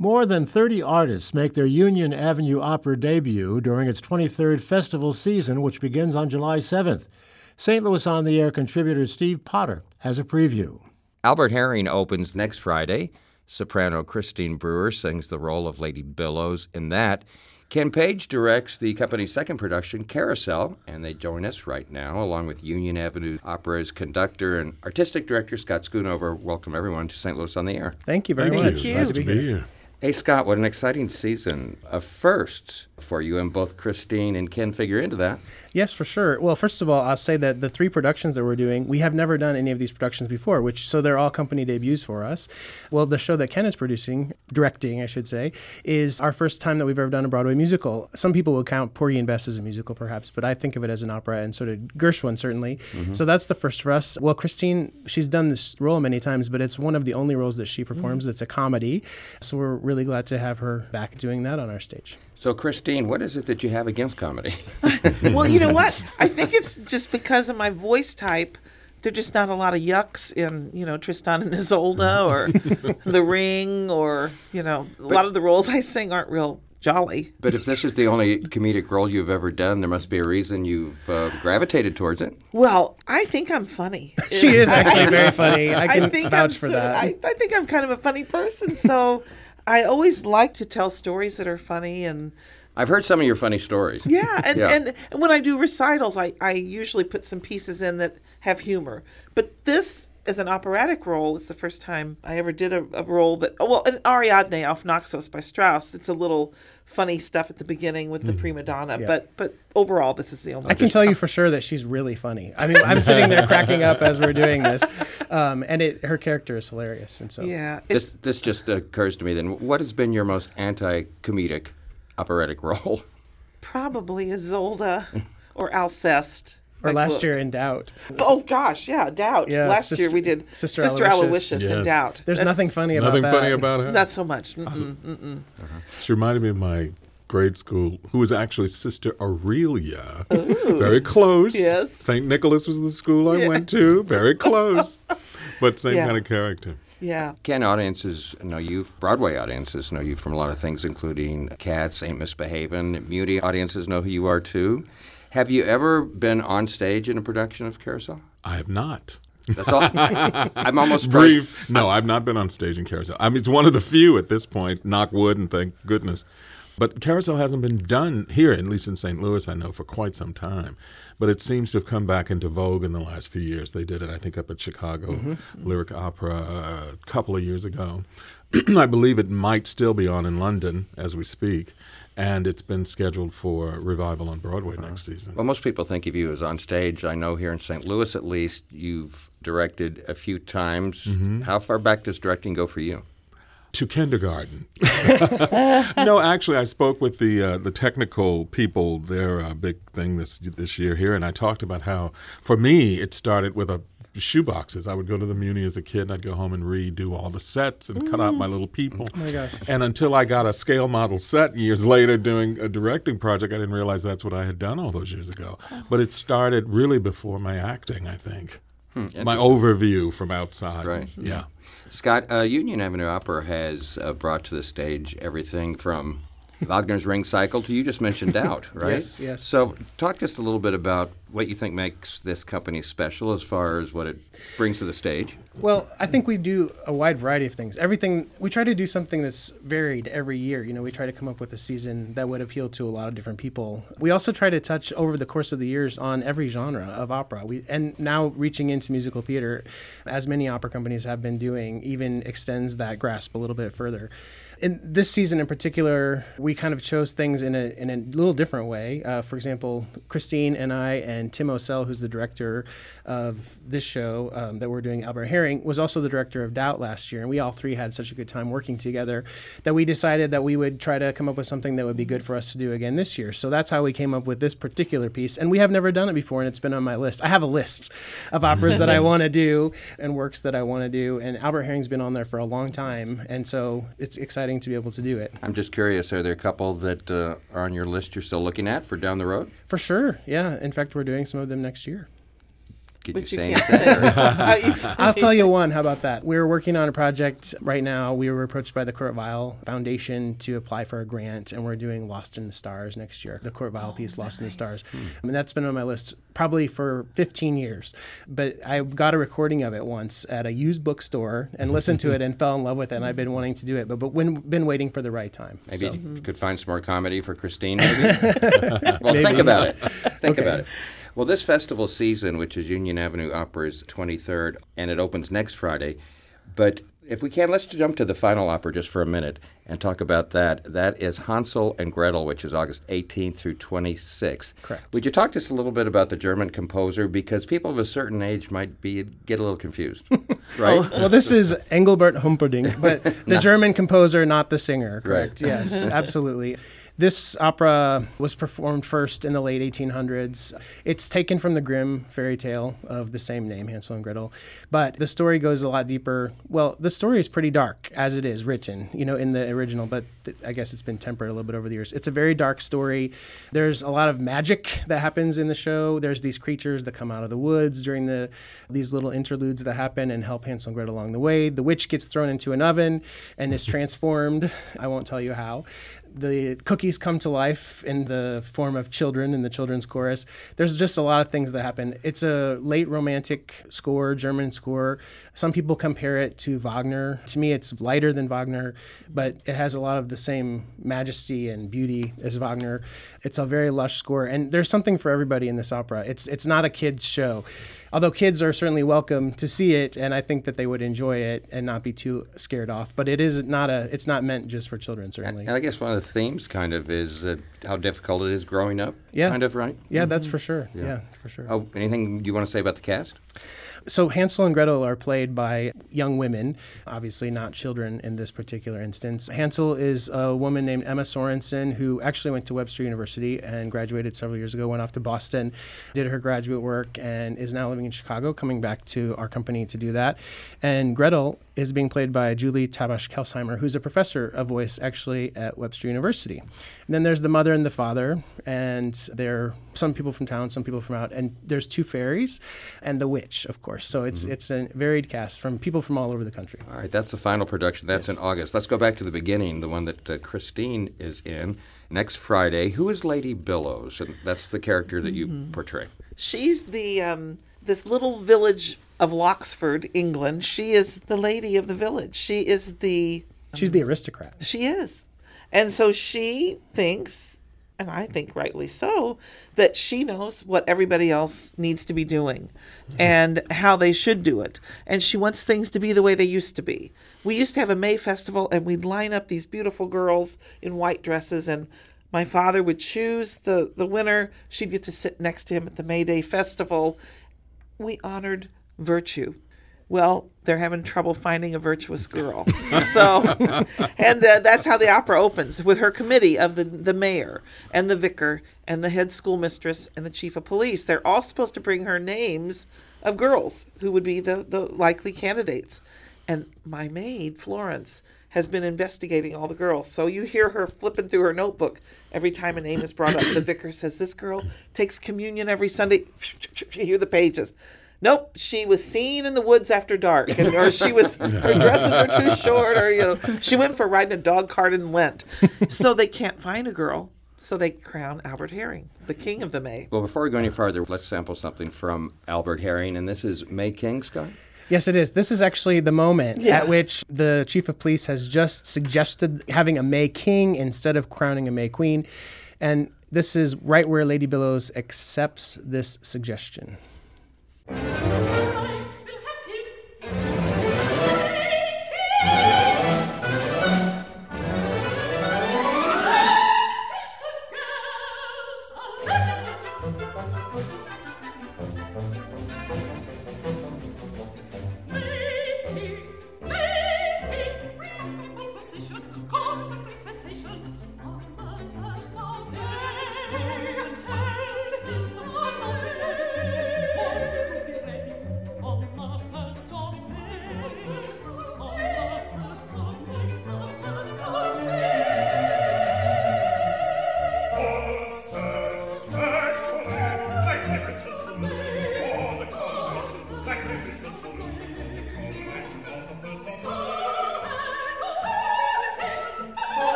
More than 30 artists make their Union Avenue Opera debut during its 23rd festival season, which begins on July 7th. St. Louis On the Air contributor Steve Potter has a preview. Albert Herring opens next Friday. Soprano Christine Brewer sings the role of Lady Billows in that. Ken Page directs the company's second production, Carousel, and they join us right now, along with Union Avenue Opera's conductor and artistic director, Scott Schoonover. Welcome, everyone, to St. Louis on the Air. Thank you very much. Thank you. Nice to be here. Hey, Scott, what an exciting season of firsts for you, and both Christine and Ken figure into that. Yes, for sure. Well, first of all, I'll say that the 3 productions that we're doing, we have never done any of these productions before, so they're all company debuts for us. Well, the show that Ken is directing, I should say, is our first time that we've ever done a Broadway musical. Some people will count Porgy and Bess as a musical, perhaps, but I think of it as an opera, and so did Gershwin, certainly. Mm-hmm. So that's the first for us. Well, Christine, she's done this role many times, but it's one of the only roles that she performs that's a comedy. So we're really glad to have her back doing that on our stage. So, Christine, what is it that you have against comedy? Well, you know what? I think it's just because of my voice type. There's just not a lot of yucks in, Tristan and Isolde or The Ring or, a lot of the roles I sing aren't real jolly. But if this is the only comedic role you've ever done, there must be a reason you've gravitated towards it. Well, I think I'm funny. She is actually very funny. I can vouch for that. I think I'm kind of a funny person, so I always like to tell stories that are funny. And I've heard some of your funny stories. Yeah, and when I do recitals, I usually put some pieces in that have humor. But this, as an operatic role, it's the first time I ever did a role that, an Ariadne auf Naxos by Strauss. It's a little funny stuff at the beginning with the prima donna, but overall, this is the only. I can tell you for sure that she's really funny. I mean, I'm sitting there cracking up as we're doing this, and her character is hilarious, and so this just occurs to me. Then, what has been your most anti-comedic operatic role? Probably Isolde or Alceste. Or last year in Doubt. Oh, gosh, yeah, Doubt. Yeah, last year we did Sister Aloysius in Doubt. There's nothing funny about that. Nothing funny about her? Not so much. She reminded me of my grade school, who was actually Sister Aurelia. Ooh. Very close. Yes. St. Nicholas was the school I went to. Very close. But same kind of character. Yeah. Ken, audiences know you, Broadway audiences know you from a lot of things, including Cats, Ain't Misbehavin'. Muti audiences know who you are, too. Have you ever been on stage in a production of Carousel? I have not. That's all. I'm almost brief. No, I've not been on stage in Carousel. I mean, it's one of the few at this point, knock wood and thank goodness. But Carousel hasn't been done here, at least in St. Louis, I know, for quite some time. But it seems to have come back into vogue in the last few years. They did it, I think, up at Chicago Lyric Opera a couple of years ago. I believe it might still be on in London as we speak. And it's been scheduled for revival on Broadway next season. Well, most people think of you as on stage. I know here in St. Louis, at least, you've directed a few times. Mm-hmm. How far back does directing go for you? To kindergarten. No, actually, I spoke with the technical people. They're a big thing this year here, and I talked about how, for me, it started with shoeboxes. I would go to the Muti as a kid, and I'd go home and redo all the sets and cut out my little people. Oh my gosh. And until I got a scale model set years later doing a directing project, I didn't realize that's what I had done all those years ago. But it started really before my acting, I think. My overview from outside. Right. Yeah. Scott, Union Avenue Opera has brought to the stage everything from Wagner's Ring Cycle to, you just mentioned, Doubt, right? Yes. So talk just a little bit about what you think makes this company special as far as what it brings to the stage. Well, I think we do a wide variety of things. We try to do something that's varied every year. We try to come up with a season that would appeal to a lot of different people. We also try to touch over the course of the years on every genre of opera. And now reaching into musical theater, as many opera companies have been doing, even extends that grasp a little bit further. In this season in particular, we kind of chose things in a little different way. For example, Christine and I and Tim Ocel, who's the director of this show that we're doing, Albert Herring, was also the director of Doubt last year. And we all three had such a good time working together that we decided that we would try to come up with something that would be good for us to do again this year. So that's how we came up with this particular piece. And we have never done it before, and it's been on my list. I have a list of operas that I want to do and works that I want to do. And Albert Herring's been on there for a long time. And so it's exciting to be able to do it. I'm just curious, are there a couple that are on your list you're still looking at for down the road? For sure, yeah. In fact, we're doing some of them next year. Could But you you say can't anything? say. I'll tell you one. How about that? We're working on a project right now. We were approached by the Kurt Weill Foundation to apply for a grant, and we're doing Lost in the Stars next year. The Kurt Weill piece, Lost in the Stars. I mean, that's been on my list probably for 15 years. But I got a recording of it once at a used bookstore and listened to it and fell in love with it. And I've been wanting to do it, but been waiting for the right time. Maybe So. you could find some more comedy for Christine, maybe? Well, think about it. Think about it. Well, this festival season, which is Union Avenue Opera's 23rd, and it opens next Friday. But if we can, let's jump to the final opera just for a minute and talk about that. That is Hansel and Gretel, which is August 18th through 26th. Correct. Would you talk to us a little bit about the German composer? Because people of a certain age might get a little confused, right? Well, this is Engelbert Humperdinck, but the German composer, not the singer, correct? Right. Yes, absolutely. This opera was performed first in the late 1800s. It's taken from the Grimm fairy tale of the same name, Hansel and Gretel. But the story goes a lot deeper. Well, the story is pretty dark as it is written, in the original, but I guess it's been tempered a little bit over the years. It's a very dark story. There's a lot of magic that happens in the show. There's these creatures that come out of the woods during these little interludes that happen and help Hansel and Gretel along the way. The witch gets thrown into an oven and is transformed. I won't tell you how. The cookies come to life in the form of children in the children's chorus. There's just a lot of things that happen. It's a late romantic score, German score. Some people compare it to Wagner. To me, it's lighter than Wagner, but it has a lot of the same majesty and beauty as Wagner. It's a very lush score, and there's something for everybody in this opera. It's not a kid's show. Although kids are certainly welcome to see it, and I think that they would enjoy it and not be too scared off. But it's not meant just for children, certainly. And I guess one of the themes kind of is how difficult it is growing up, Yeah. kind of, right? Yeah, that's for sure. Yeah, for sure. Oh, anything you want to say about the cast? So Hansel and Gretel are played by young women, obviously not children in this particular instance. Hansel is a woman named Emma Sorensen who actually went to Webster University and graduated several years ago, went off to Boston, did her graduate work, and is now living in Chicago, coming back to our company to do that. And Gretel is being played by Julie Tabash-Kelsheimer, who's a professor of voice actually at Webster University. And then there's the mother and the father, and they're some people from town, some people from out, and there's two fairies and the witch, of course. So it's a varied cast from people from all over the country. All right, that's the final production. That's Yes. in August. Let's go back to the beginning, the one that Christine is in next Friday. Who is Lady Billows? And that's the character that you portray. She's the this little village of Loxford, England. She is the lady of the village. She's the aristocrat. She is. And so she thinks, and I think rightly so, that she knows what everybody else needs to be doing and how they should do it. And she wants things to be the way they used to be. We used to have a May festival, and we'd line up these beautiful girls in white dresses, and my father would choose the winner. She'd get to sit next to him at the May Day festival. We honored virtue. Well, they're having trouble finding a virtuous girl. And that's how the opera opens, with her committee of the mayor and the vicar and the head schoolmistress and the chief of police. They're all supposed to bring her names of girls who would be the likely candidates. And my maid, Florence, has been investigating all the girls. So you hear her flipping through her notebook every time a name is brought up. The vicar says, this girl takes communion every Sunday. You hear the pages. Nope, she was seen in the woods after dark, or she was, her dresses are too short, or, she went for riding a dog cart in Lent. So they can't find a girl, so they crown Albert Herring, the king of the May. Well, before we go any farther, let's sample something from Albert Herring, and this is May King, Scott? Yes, it is. This is actually the moment Yeah. at which the chief of police has just suggested having a May King instead of crowning a May Queen. And this is right where Lady Billows accepts this suggestion.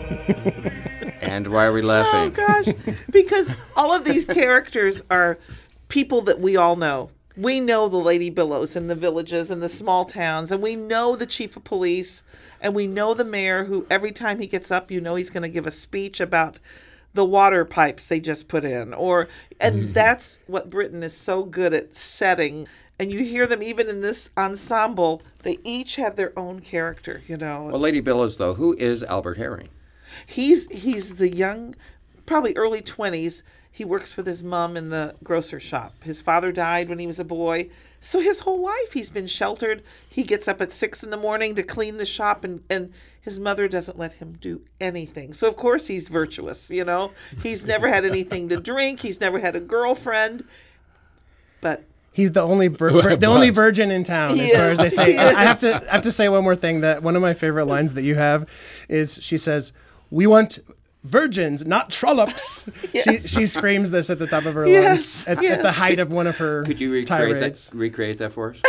And why are we Oh laughing? gosh, because all of these characters are people that we all know. We know the Lady Billows in the villages and the small towns, and we know the chief of police, and we know the mayor who every time he gets up, you know he's going to give a speech about the water pipes they just put in, and that's what Britain is so good at setting. And you hear them even in this ensemble, they each have their own character, you know. Well, Lady Billows, though, who is Albert Herring? He's the young, probably early 20s. He works with his mom in the grocer shop. His father died when he was a boy. So his whole life he's been sheltered. He gets up at 6 in the morning to clean the shop, and his mother doesn't let him do anything. So of course he's virtuous, you know. He's never had anything to drink. He's never had a girlfriend. But He's the only only virgin in town, as far as they say. Yes. I have to say one more thing. That one of my favorite lines that you have is she says, "We want virgins, not trollops." Yes. She screams this at the top of her Yes, lungs at the height of one of her Could you tirades. recreate that for us?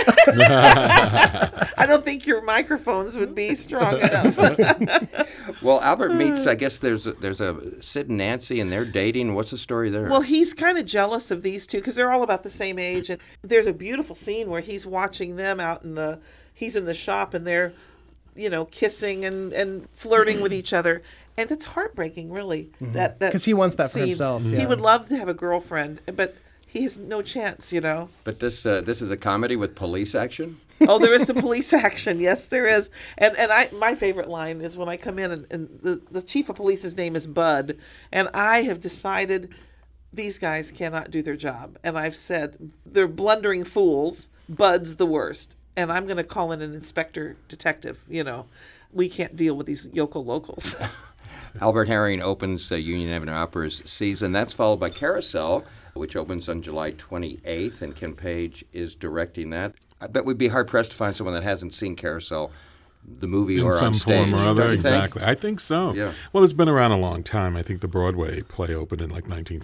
I don't think your microphones would be strong enough. Well, Albert meets, I guess there's a Sid and Nancy, and they're dating. What's the story there? Well, he's kind of jealous of these two because they're all about the same age. And there's a beautiful scene where he's watching them he's in the shop and they're, you know, kissing and flirting with each other. And it's heartbreaking, really. That Because he wants that for scene. himself. He Yeah. would love to have a girlfriend, but he has no chance, you know. But this is a comedy with police action? Oh, there is some police action. Yes, there is. And my favorite line is when I come in and the chief of police's name is Bud, and I have decided these guys cannot do their job. And I've said they're blundering fools. Bud's the worst. And I'm going to call in an inspector detective, you know. We can't deal with these yokel locals. Albert Herring opens Union Avenue Opera's season. That's followed by Carousel, which opens on July 28th, and Ken Page is directing that. I bet we'd be hard-pressed to find someone that hasn't seen Carousel, the movie, In or some on stage. form or other, don't you exactly. think? I think so. Yeah. Well, it's been around a long time. I think the Broadway play opened in like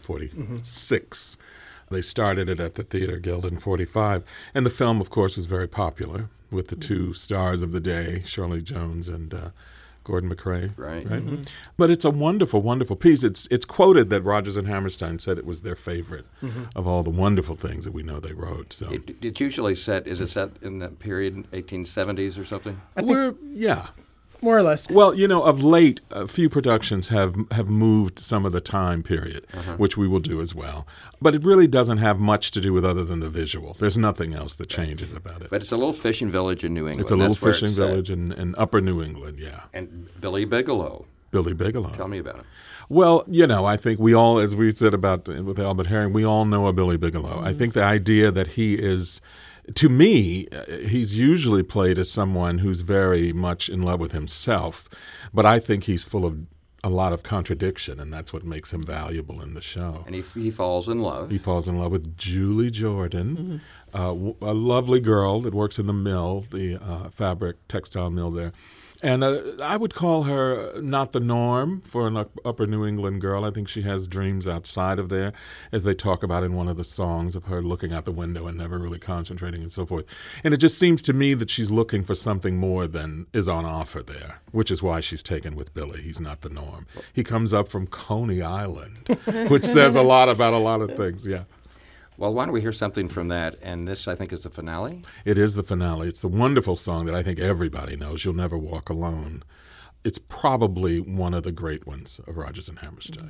1946. They started it at the Theater Guild in 45. And the film, of course, was very popular with the two stars of the day, Shirley Jones and Gordon McRae. Right. But it's a wonderful, wonderful piece. It's quoted that Rodgers and Hammerstein said it was their favorite of all the wonderful things that we know they wrote. So It's usually set in that period, 1870s or something? yeah. More or less. Well, you know, of late, a few productions have moved some of the time period, which we will do as well. But it really doesn't have much to do with other than the visual. There's nothing else that changes about it. But it's a little fishing village in New England. It's a little That's where fishing it's set. village in upper New England, yeah. And Billy Bigelow. Billy Bigelow. Tell me about him. Well, you know, I think we all, as we said about with Albert Herring, we all know a Billy Bigelow. I think the idea that he is, to me, he's usually played as someone who's very much in love with himself, but I think he's full of a lot of contradiction, and that's what makes him valuable in the show. And he falls in love. He falls in love with Julie Jordan, a lovely girl that works in the mill, the fabric textile mill there. And I would call her not the norm for an upper New England girl. I think she has dreams outside of there, as they talk about in one of the songs of her looking out the window and never really concentrating and so forth. And it just seems to me that she's looking for something more than is on offer there, which is why she's taken with Billy. He's not the norm. He comes up from Coney Island, which says a lot about a lot of things, yeah. Well, why don't we hear something from that? And this, I think, is the finale. It is the finale. It's the wonderful song that I think everybody knows, You'll Never Walk Alone. It's probably one of the great ones of Rodgers and Hammerstein.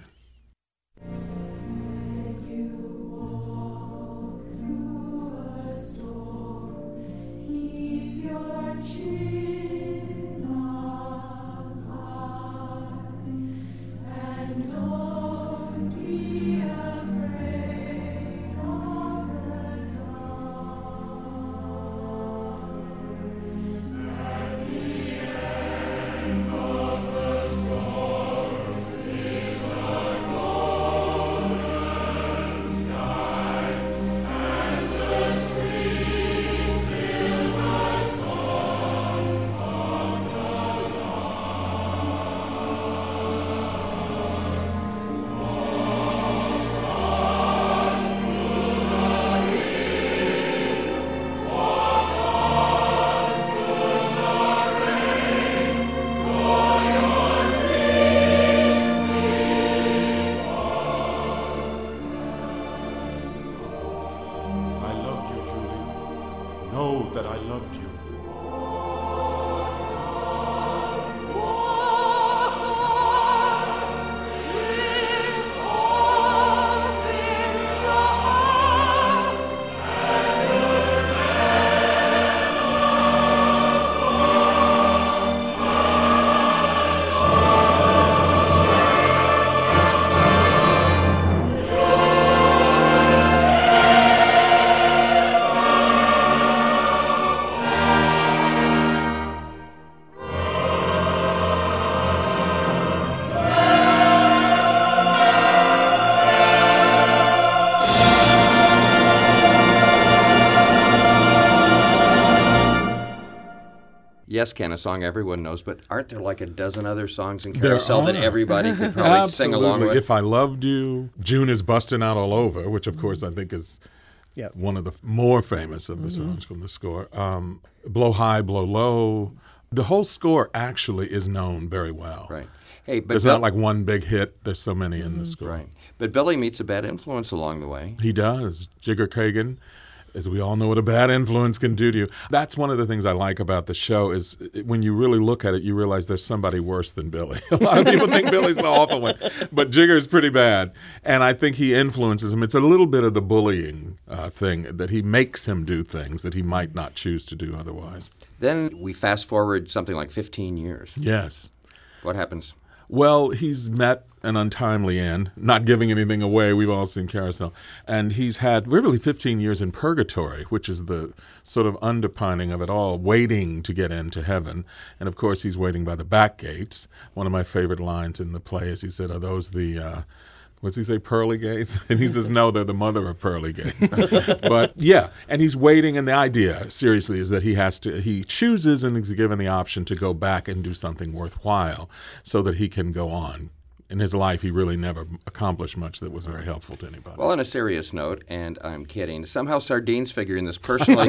Yes, Ken, a song everyone knows, but aren't there like a dozen other songs in There Carousel that are. everybody could probably sing along with? If I Loved You, June is Busting Out All Over, which of course I think is Yep. one of the more famous of the songs from the score. Blow High, Blow Low. The whole score actually is known very well. Right. Hey, but There's not like one big hit. There's so many in the score. right. But Billy meets a bad influence along the way. He does. Jigger Kagan, as we all know what a bad influence can do to you. That's one of the things I like about the show is when you really look at it, you realize there's somebody worse than Billy. A lot of people think Billy's the awful one, but Jigger's pretty bad. And I think he influences him. It's a little bit of the bullying thing that he makes him do things that he might not choose to do otherwise. Then we fast forward something like 15 years. Yes. What happens? Well, he's met an untimely end, not giving anything away. We've all seen Carousel. And he's had really 15 years in purgatory, which is the sort of underpinning of it all, waiting to get into heaven. And, of course, he's waiting by the back gates. One of my favorite lines in the play is he said, are those the... what's he say, pearly gates? And he says, no, they're the mother of pearly gates. But, yeah, and he's waiting, and the idea, seriously, is that he chooses and is given the option to go back and do something worthwhile so that he can go on. In his life, he really never accomplished much that was very helpful to anybody. Well, on a serious note, and I'm kidding, somehow sardines figure in this personally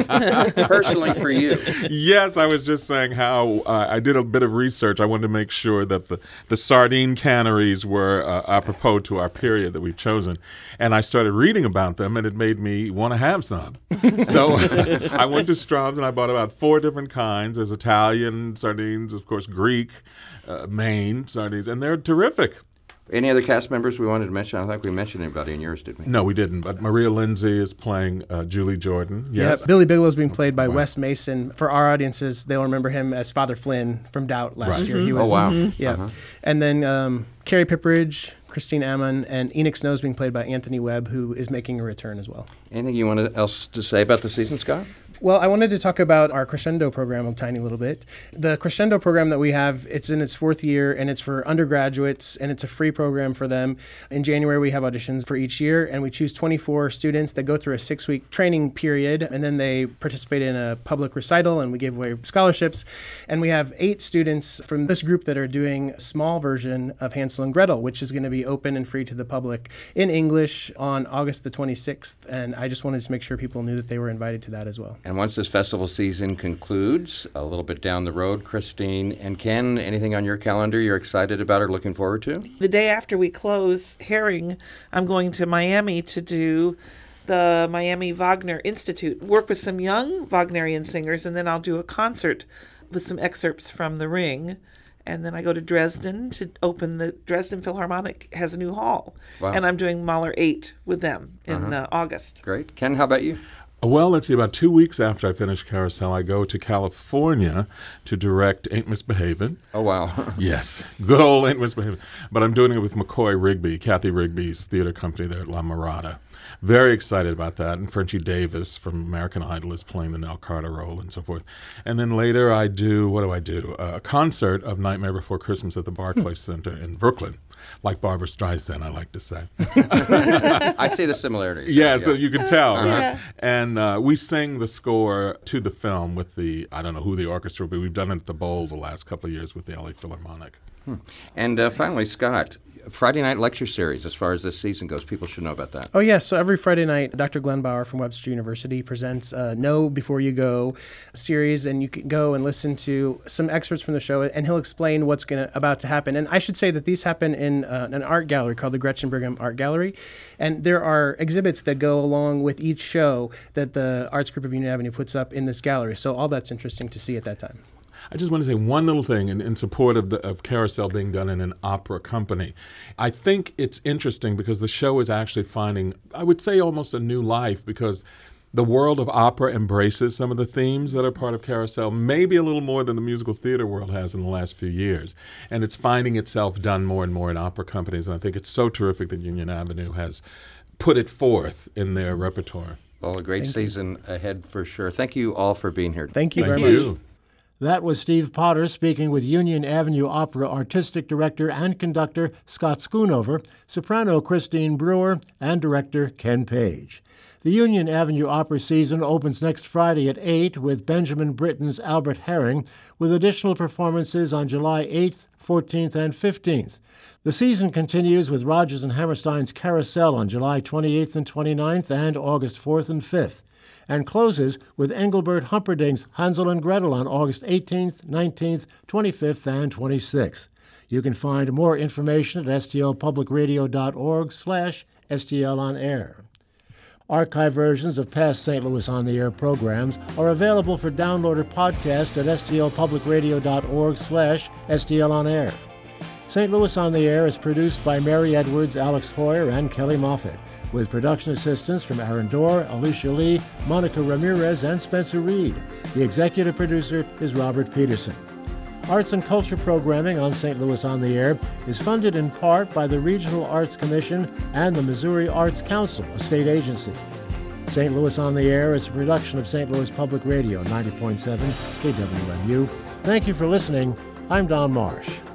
for you. Yes, I was just saying how I did a bit of research. I wanted to make sure that the sardine canneries were apropos to our period that we've chosen. And I started reading about them, and it made me want to have some. So I went to Straub's, and I bought about 4 different kinds. There's Italian sardines, of course, Greek, Maine sardines, and they're terrific. Any other cast members we wanted to mention? I don't think we mentioned anybody in yours, did we? No, we didn't. But Maria Lindsay is playing Julie Jordan. Yes. Yep. Billy Bigelow's being played by Wes Mason. For our audiences, they'll remember him as Father Flynn from Doubt last Right. year. He was, Oh, wow. Yeah. And then Carrie Pipperidge, Christine Ammon, and Enoch Snow is being played by Anthony Webb, who is making a return as well. Anything you want else to say about the season, Scott? Well, I wanted to talk about our Crescendo program a tiny little bit. The Crescendo program that we have, it's in its 4th year, and it's for undergraduates, and it's a free program for them. In January, we have auditions for each year, and we choose 24 students that go through a 6-week training period, and then they participate in a public recital, and we give away scholarships. And we have 8 students from this group that are doing a small version of Hansel and Gretel, which is going to be open and free to the public in English on August the 26th. And I just wanted to make sure people knew that they were invited to that as well. And once this festival season concludes, a little bit down the road, Christine and Ken, anything on your calendar you're excited about or looking forward to? The day after we close Herring, I'm going to Miami to do the Miami Wagner Institute, work with some young Wagnerian singers, and then I'll do a concert with some excerpts from The Ring. And then I go to Dresden to open the Dresden Philharmonic has a new hall. Wow. And I'm doing Mahler 8 with them in August. Great. Ken, how about you? Well, let's see, about 2 weeks after I finish Carousel, I go to California to direct Ain't Misbehavin'. Oh, wow. Yes, good old Ain't Misbehavin'. But I'm doing it with McCoy Rigby, Kathy Rigby's theater company there at La Mirada. Very excited about that. And Frenchie Davis from American Idol is playing the Nell Carter role and so forth. And then later I do, a concert of Nightmare Before Christmas at the Barclays Center in Brooklyn. Like Barbara Streisand, I like to say. I see the similarities. Yeah, so you can tell, right? Yeah. And we sing the score to the film with I don't know who the orchestra will be. We've done it at the Bowl the last couple of years with the LA Philharmonic. And finally, Scott, Friday night lecture series, as far as this season goes, people should know about that. Oh, yes. So every Friday night, Dr. Glenn Bauer from Webster University presents a Know Before You Go series, and you can go and listen to some excerpts from the show, and he'll explain what's about to happen. And I should say that these happen in an art gallery called the Gretchen Brigham Art Gallery, and there are exhibits that go along with each show that the Arts Group of Union Avenue puts up in this gallery. So all that's interesting to see at that time. I just want to say one little thing in support of Carousel being done in an opera company. I think it's interesting because the show is actually finding, I would say, almost a new life because the world of opera embraces some of the themes that are part of Carousel, maybe a little more than the musical theater world has in the last few years. And it's finding itself done more and more in opera companies. And I think it's so terrific that Union Avenue has put it forth in their repertoire. Well, a great season ahead for sure. Thank you all for being here. Thank you Thank very much. you. That was Steve Potter speaking with Union Avenue Opera Artistic Director and Conductor Scott Schoonover, soprano Christine Brewer, and director Ken Page. The Union Avenue Opera season opens next Friday at 8 with Benjamin Britten's Albert Herring, with additional performances on July 8th, 14th, and 15th. The season continues with Rodgers and Hammerstein's Carousel on July 28th and 29th and August 4th and 5th, and closes with Engelbert Humperdinck's Hansel and Gretel on August 18th, 19th, 25th, and 26th. You can find more information at stlpublicradio.org/STLonair. Archive versions of past St. Louis on the Air programs are available for download or podcast at stlpublicradio.org/STLonair. St. Louis on the Air is produced by Mary Edwards, Alex Hoyer, and Kelly Moffett, with production assistance from Aaron Dorr, Alicia Lee, Monica Ramirez, and Spencer Reed. The executive producer is Robert Peterson. Arts and culture programming on St. Louis on the Air is funded in part by the Regional Arts Commission and the Missouri Arts Council, a state agency. St. Louis on the Air is a production of St. Louis Public Radio, 90.7 KWMU. Thank you for listening. I'm Don Marsh.